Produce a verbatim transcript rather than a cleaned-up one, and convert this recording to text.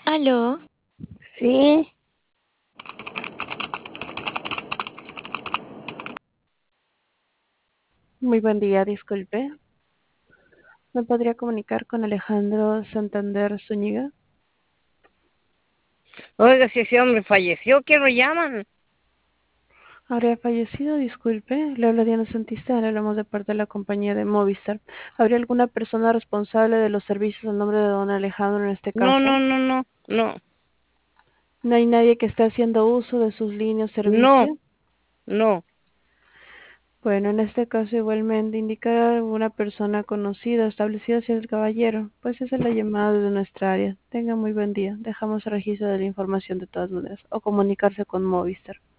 ¿Aló? Sí, Muy buen día, disculpe. ¿Me podría comunicar con Alejandro Santander Zúñiga? oiga, si ese hombre falleció, ¿qué lo llaman? ¿Habría fallecido? Disculpe. Le habla Diana Santista, le hablamos de parte de la compañía de Movistar. ¿Habría alguna persona responsable de los servicios al nombre de don Alejandro en este No, caso? no, no, no, no, ¿No hay nadie que esté haciendo uso de sus líneas de no, servicio? no. Bueno, en este caso igualmente indicar a alguna persona conocida, establecida hacia el caballero, pues esa es la llamada de nuestra área. Tenga muy buen día. Dejamos el registro de la información de todas maneras o comunicarse con Movistar.